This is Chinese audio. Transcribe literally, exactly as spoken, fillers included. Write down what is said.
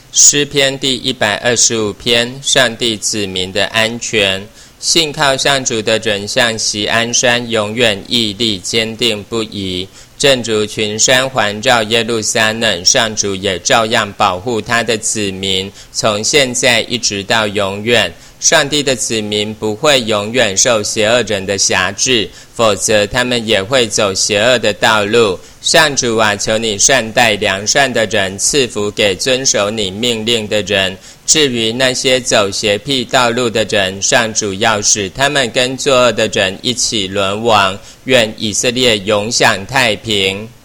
诗篇第一百二十五篇，上帝子民的安全。信靠上主的人像锡安山，永远屹立坚定不移。正如群山环绕耶路撒冷，上主也照样保护他的子民，从现在一直到永远。上帝的子民不会永远受邪恶人的辖制，否则他们也会走邪恶的道路。上主啊，求你善待良善的人，赐福给遵守你命令的人。至于那些走邪僻道路的人，上主要使他们跟作恶的人一起沦亡。愿以色列永享太平。